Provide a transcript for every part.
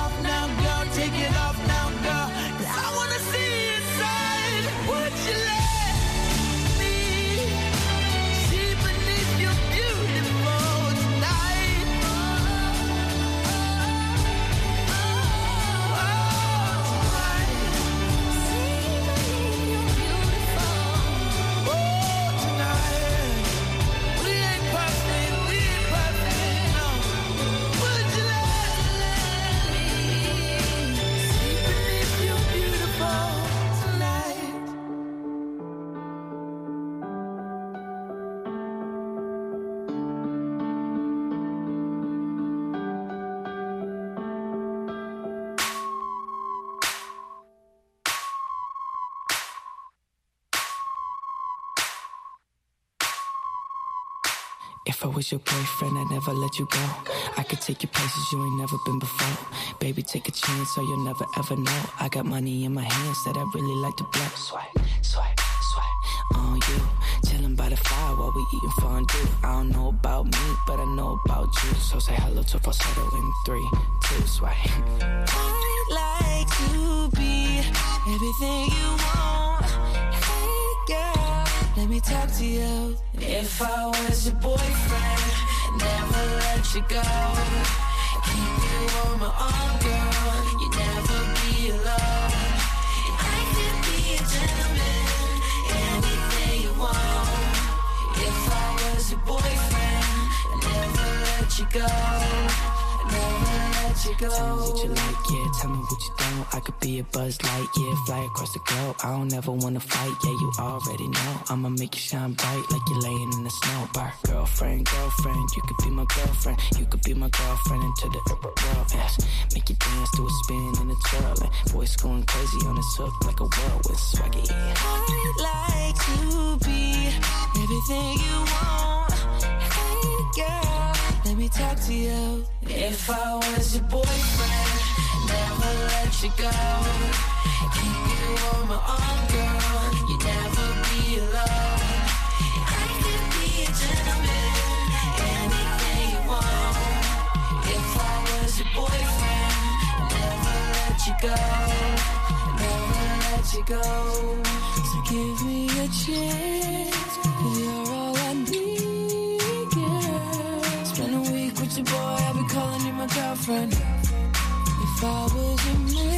off now, girl, take it off now, girl. 'Cause I wanna see inside. Would you let me see beneath your beautiful tonight? If I was your boyfriend, I'd never let you go. I could take you places you ain't never been before. Baby, take a chance so you'll never ever know. I got money in my hands that I really like to blow. Swipe, swipe, swipe on you. Chilling by the fire while we eating fondue. I don't know about me, but I know about you. So say hello to falsetto in 3, 2, swipe. I'd like to be everything you want. Hey girl, let me talk to you. If I was your boyfriend, never let you go. Keep you on my arm, girl. You never be alone. I could be a gentleman, anything you want. If I was your boyfriend, never let you go. Never let you go. Tell me what you like, yeah, tell me what you don't. I could be a Buzz Light, yeah, fly across the globe. I don't ever wanna fight, yeah, you already know. I'ma make you shine bright like you're laying in the snow. Bar. Girlfriend, girlfriend, you could be my girlfriend. You could be my girlfriend into the world, yes. Make you dance to a spin and a twirl. And voice going crazy on this hook like a whirlwind swaggy. I'd like to be everything you want. Hey girl, let me talk to you. If I was your boyfriend, never let you go. Keep you on my arm, girl. You never be alone. I could be a gentleman, anything you want. If I was your boyfriend, never let you go. Never let you go. So give me a chance, 'cause you're all I need, girl. Spend a week with your boy, I'll be calling you my girlfriend. If I was your man,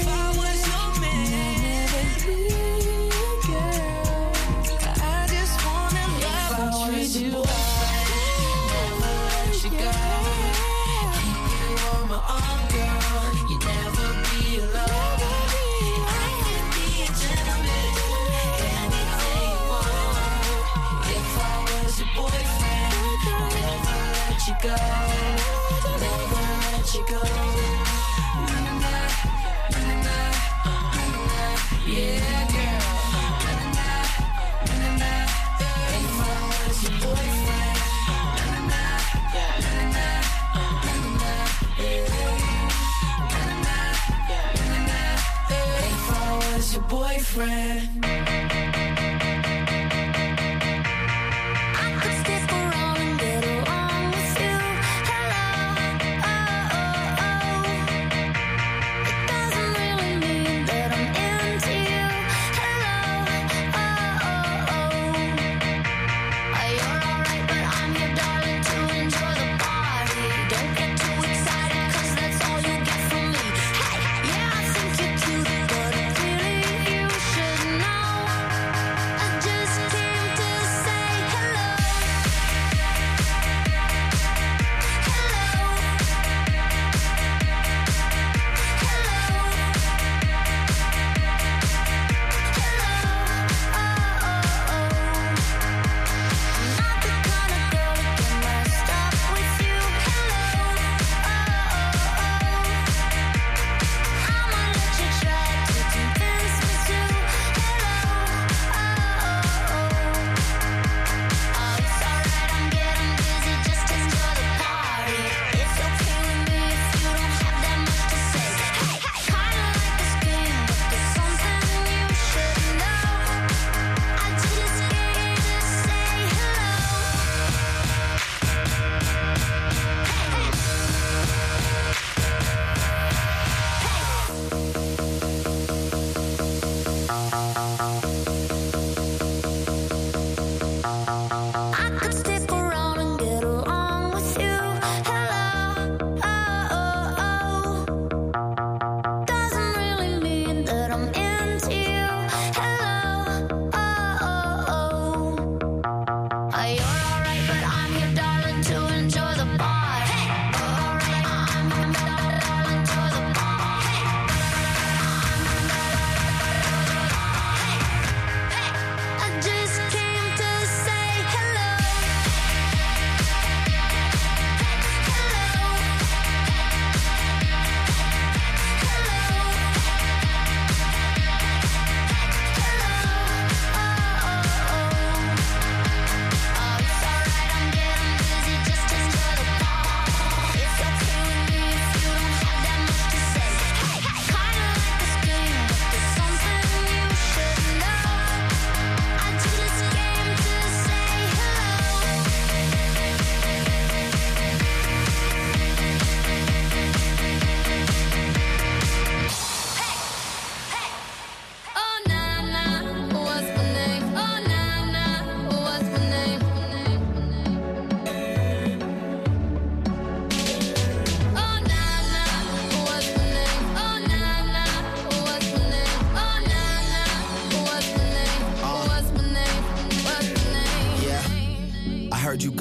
I'd never leave, girl. I just wanna love and treat you right. Never let you go. Keep you on my arm, girl. You never be alone. I can be a gentleman, anything you want. If I was your boyfriend, I'd never let you go. Never let you go. Yeah, girl. If I was your boyfriend, if I was your boyfriend.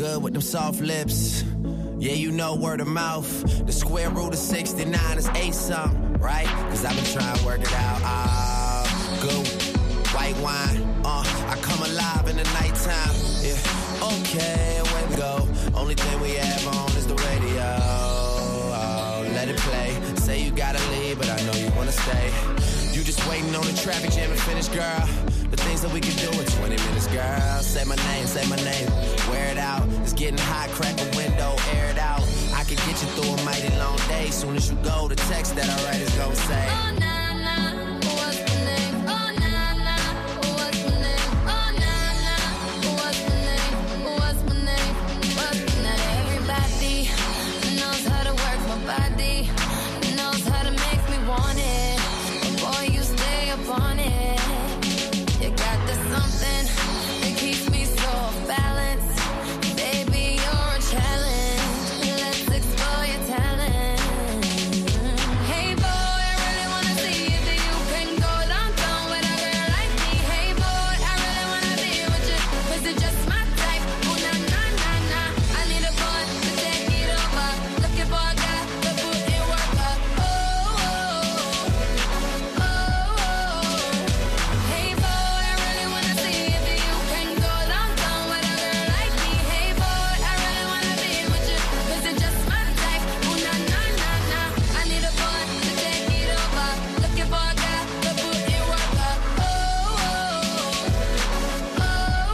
good with them soft lips. Yeah, you know word of mouth. The square root of 69 is 8-something, right? Cause I've been trying to work it out. Good white wine. I come alive in the nighttime. Yeah, okay, away we go. Only thing we have on is the radio. Oh, let it play. Say you gotta leave, but I know you wanna stay. You just waiting on the traffic jam to finish, girl. The things that we can do in 20 minutes, girl. Say my name, wear it out. It's getting hot, crack a window, air it out. I can get you through a mighty long day. Soon as you go, the text that I write is gonna say, oh, nah, nah, what's my name? Oh, nah, nah, what's my name? Oh, nah, nah, what's my name? What's my name? What's my name? Everybody knows how to work my body, knows how to make me want it. Boy, you stay up on it. You got the something that keeps me so off balance. Baby, you're a challenge. Let's explore your talent. Hey boy, I really wanna see if you can go downtown with a girl like me. Hey boy, I really wanna be with you. Was it just my type? Oh, nah, nah, nah, nah. I need a boy to take it over. Looking for a guy to put in work up. Oh, oh, oh, oh. Hey boy, I really wanna see if you can go downtown with a girl like me. Hey boy, I really wanna be with you. Was it just my type? Oh, nah, nah, nah, nah. I need a boy to take it over. Looking for a guy to put in work up. Oh, oh, oh,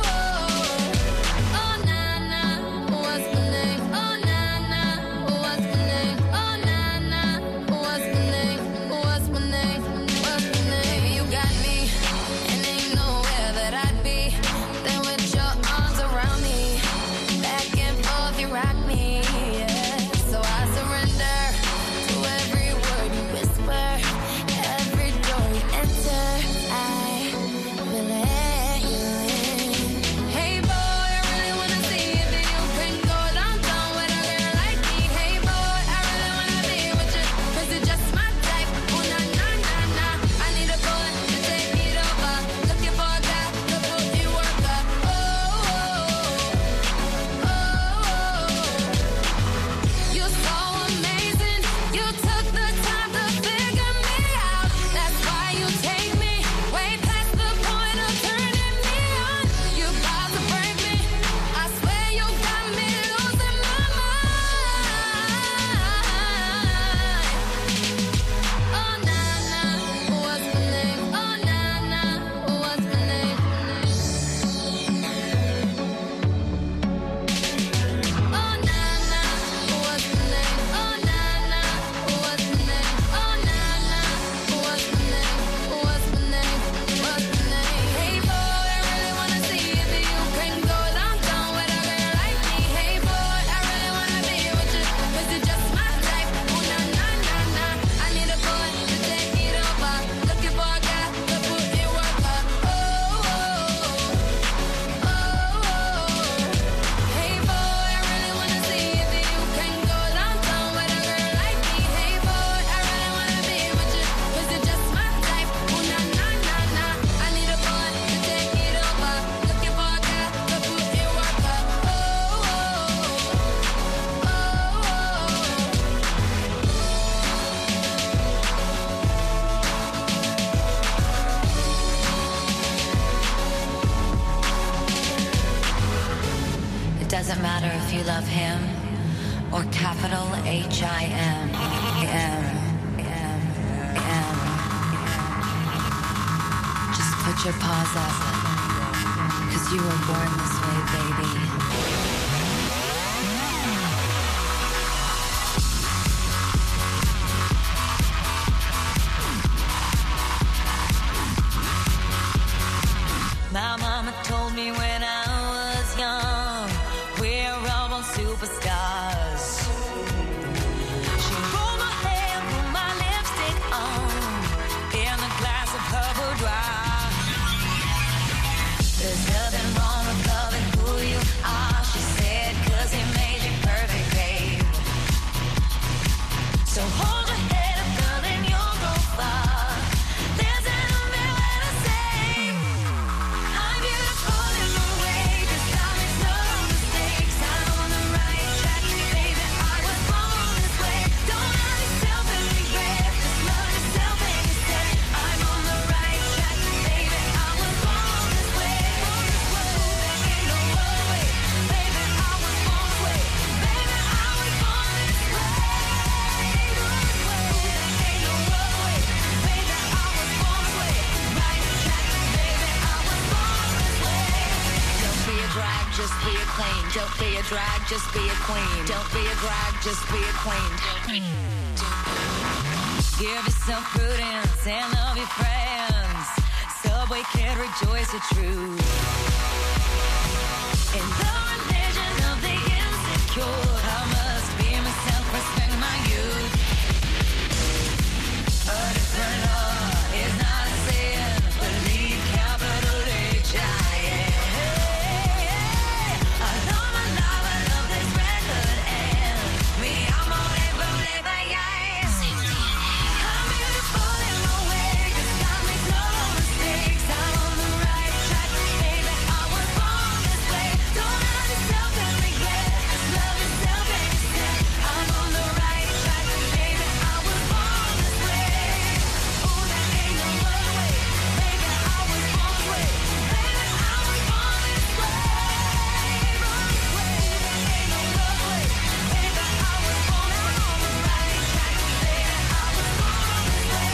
oh, nah, nah, what's my name? Oh, nah, nah, what's my name? Oh, nah, nah, what's my name? What's my name? What's my name? You got me, and ain't nowhere that I'd be than with your arms around me. Back and forth, you rock me, yeah. So I surrender to every word you whisper, every door you enter. I will let you in. Hey boy, I really wanna see if you can go downtown with a girl like me. Hey boy, I really wanna be with you. Was it just my type? Oh, nah, nah, nah, nah. I need a boy to take it over. Looking for a guy to put in work up. Oh, oh, oh. You're so amazing. You took the time to figure me out. That's why you take me way past the point of turning me on. You about to break me. I swear you got me losing my mind. Oh, nah, nah, what's my name? Oh, nah, nah, what's my name? Oh, nah, nah, what's my name? Oh, nah, nah, what's my name? Oh, nah, nah, what's my name? What's my name? What's my name? Hey boy, I really wanna see if you can go downtown with a girl like me. Hey boy, I really wanna be with you. Was it just my type? Oh, nah, nah, nah, nah. I need a boy to take it over. Looking for a guy to put in work up. Oh, oh, oh, oh. Hey boy, I really wanna see if you can go downtown with a girl like me. Hey boy, I really wanna be with you. Was it just my type? Oh, nah, nah, nah, nah. I need a boy to take it over. Looking for a guy to put in work up. Oh, oh, oh, oh. It doesn't matter if you love him or capital H-I-M. Just put your paws up, 'cause you were born this way, baby. My mama told me when I was young, we're all born superstars. She rolled my hair, put my lipstick on, in a glass of her boudoir. There's nothing wrong with loving who you are. She a drag, just be a queen. Don't be a drag, just be a queen. Give yourself prudence and love your friends. Subway kid, rejoice the truth. In the religion of the insecure, I must be myself, respect my youth. A different law is not a sin. Believe capital H-I-M. I love my life, I love this record, and me, I'm on it, believe I am. I'm beautiful in my way, 'cause God makes no mistakes. I'm on the right track, baby, I was born this way. Don't hurt yourself and regret, just love yourself and accept. I'm on the right track, baby, I was born this way. Ooh, there ain't no other way, baby, I was born this way. Baby, I was born this way. Born this way, there ain't no other way, baby, I was born. I'm on the right track, baby, I was born this way.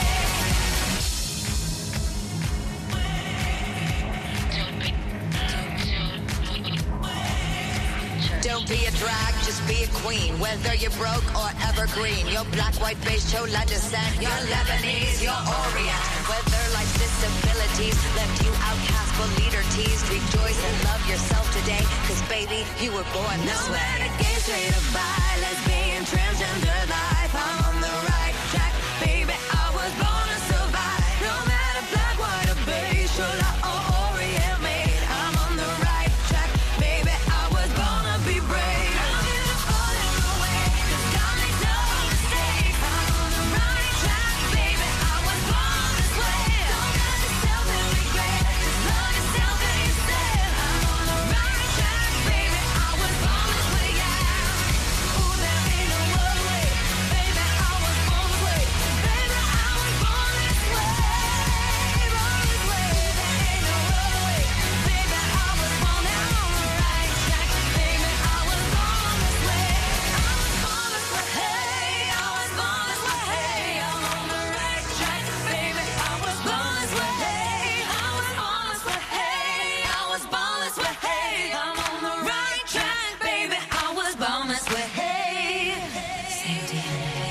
Don't be a drag, just be a queen. Whether you're broke or evergreen, you're black, white, beige, chola descent, you're Lebanese, you're Orient. Whether life's disabilities left you outcast but leader teased, rejoice and love yourself today, 'cause baby, you were born this way. No matter gay, straight or bi, lesbian, transgender life, I'm on the right track, baby, I was born to survive. No matter black, white or beige, chola or Orient made, I'm on the right track, baby, I was born to be brave. I'm beautiful in my way, 'cause God makes no mistakes. I'm on the right track, baby, I was born this way. Don't hurt yourself and regret, just love yourself and accept. I'm on the right track, baby, I was born this way, yeah. Ooh, there ain't no other way, baby, I was born this way. Baby, I was born this way. Born this way, there ain't no other way, baby, I was born. I'm on the right track, baby, I was born this way. I was born this way, hey, I was born this way, hey, I'm on the right track, baby, I was born this way, hey, I was born this way, hey, I was born this way, hey, I'm on the right track, baby, I was born this way, hey. Same DNA,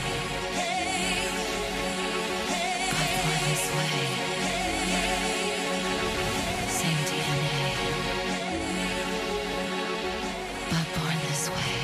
but born this way. Same DNA, but born this way.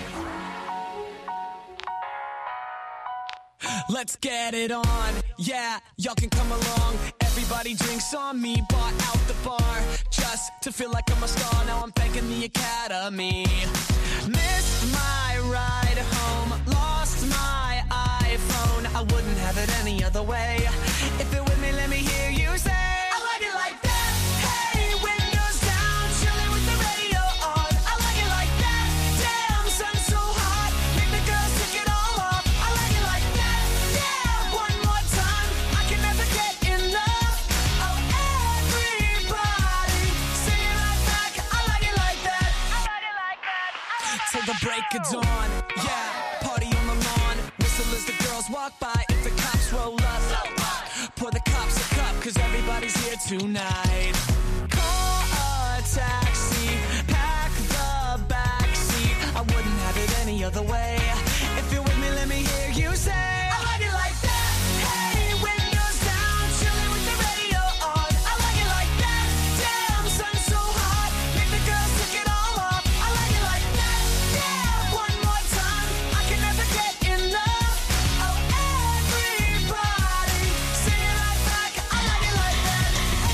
Let's get it on, yeah, y'all can come along. Everybody drinks on me, bought out the bar, just to feel like I'm a star. Now I'm thanking the Academy. Missed my ride home, lost my iPhone. I wouldn't have it any other way. If you're with me, let me hear you say, I like it like that. Hey, windows down, chilling with the radio on. I like it like that. Damn, sun's so hot, make the girls take it all off. I like it like that. Yeah, one more time, I can never get enough. Oh, everybody, sing it right back. I like it like that. I like it like that. Till the break of dawn, yeah, party on the lawn. Whistle as the girls walk by. If the cops roll up, pour the cops a cup, 'cause everybody's here tonight. Call a taxi, pack the backseat. I wouldn't have it any other way. If you're with me, let me hear you say, I like it like that. Hey, windows down, chilling with the radio on. I like it like that. Damn, sun's so hot, make the girls take it all off. I like it like that. Yeah, one more time, I can never get enough. Oh, everybody, sing it right back. I like it like that.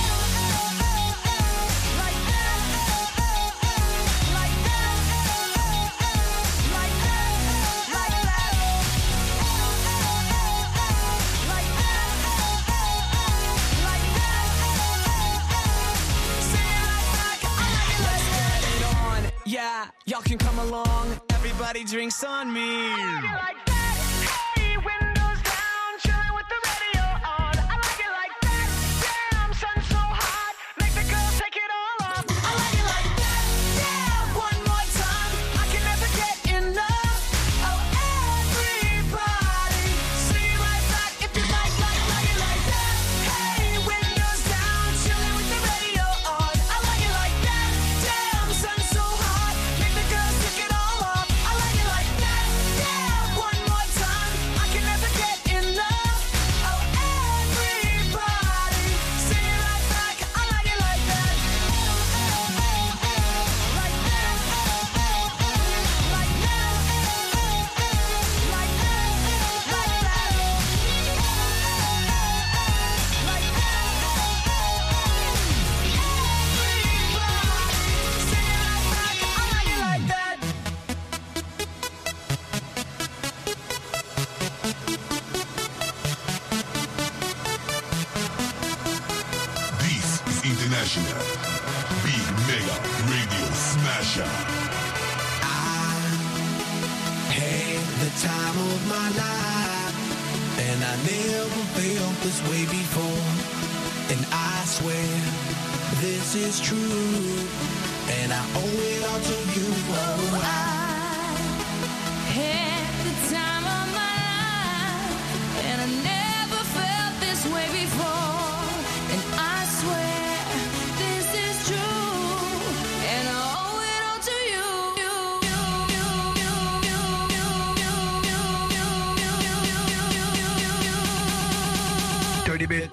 Like that. Like that. Like that. Like that. Like that. Like that. Sing it right back. I like it like that. Let's get it on. Yeah, y'all can come along. Everybody drinks on me. I like it like that. Hey, windows down, chilling with the radio on. I like it like that. Damn, sun's so hot, make the girls take it all off. I like it like that. Yeah, one more time, I can never get enough. Oh, everybody, sing it right back if you like it like that. Hey, windows down, chilling with the radio on. I like it like that. Damn, sun's so hot, make the girls take International Big Mega Radio Smasher. I had the time of my life, and I never felt this way before. And I swear this is true, and I owe it all to you. Oh, I had the time of my life, and I never felt this way before. And I swear this is true, and I owe it all to you. Dirty bit.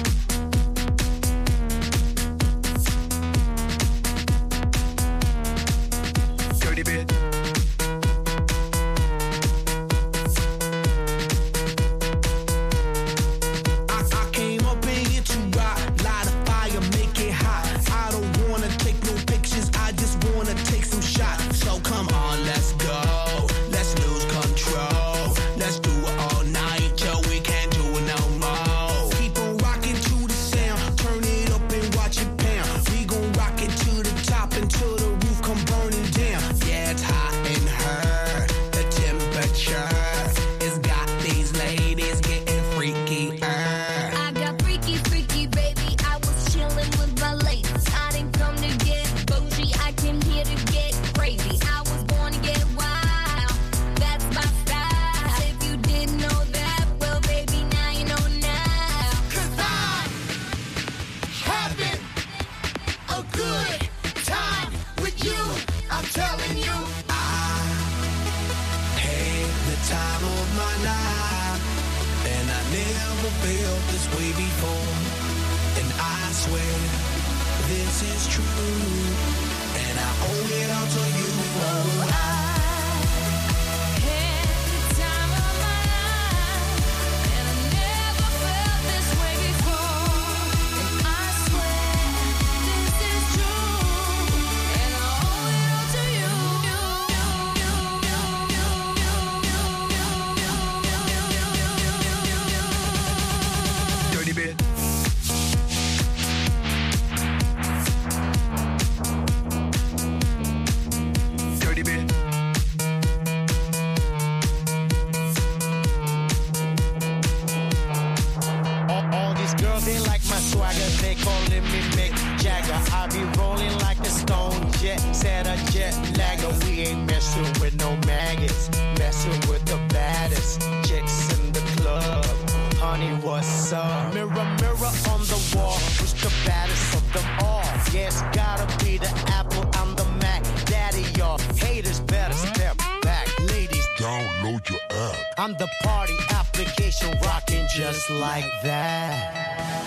I'm the party application rocking just like that.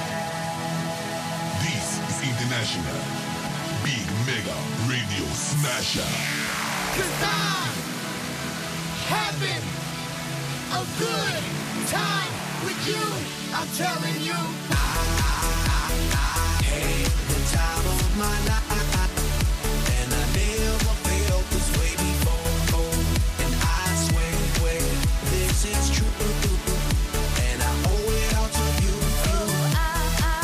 This is International Big Mega Radio Smasher. 'Cause I'm having a good time with you. I'm telling you. I had the time of my life, and I never felt this way before. And I swear this is true, and I owe it all to you. Oh, I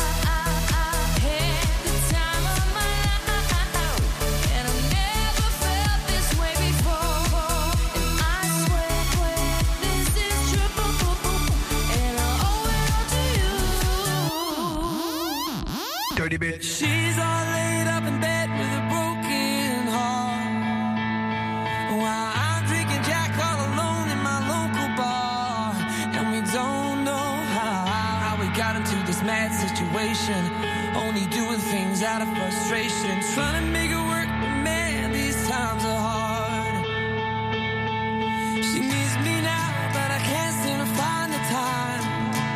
had the time of my life, and I never felt this way before. And I swear this is true, and I owe it all to you. Dirty bitch. She's all laid up in bed with a broken heart, while I'm drinking Jack all alone in my local bar. And we don't know how we got into this mad situation, only doing things out of frustration, trying to make it work, but man, these times are hard. She needs me now, but I can't seem to find the time.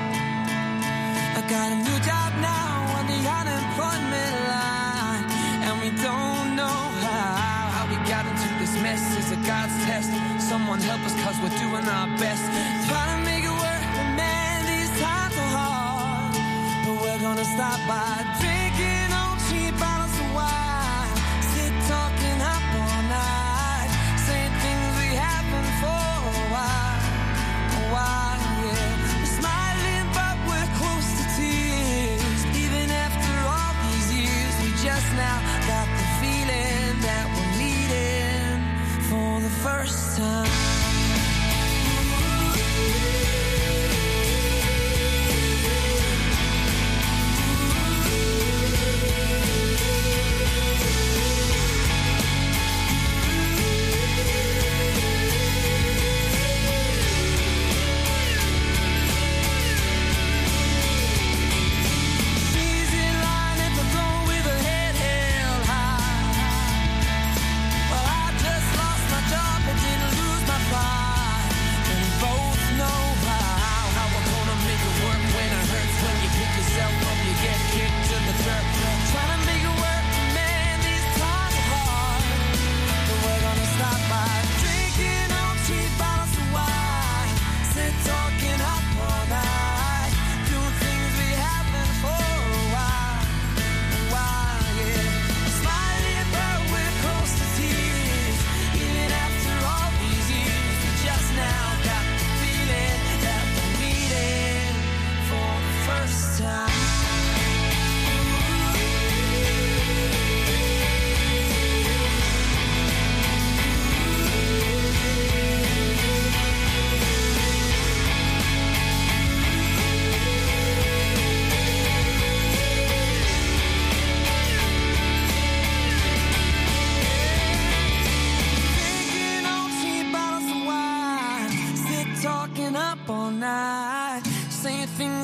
I got a new job now on the unemployment line, and we don't know how we got into this mess. Is it God's test? Someone help us, 'cause we're doing our best, trying to make it work, but man, these times are hard. But we're gonna stop by drinking on cheap bottles of wine, sit talking up all night, saying things we haven't for a while, yeah. We're smiling, but we're close to tears, even after all these years.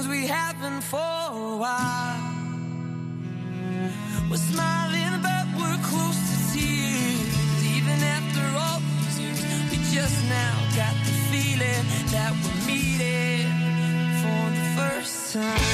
things we haven't for a while. We're smiling but we're close to tears. Even after all these years, we just now got the feeling that we're meeting for the first time.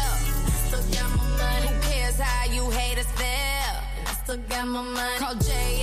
Call Jay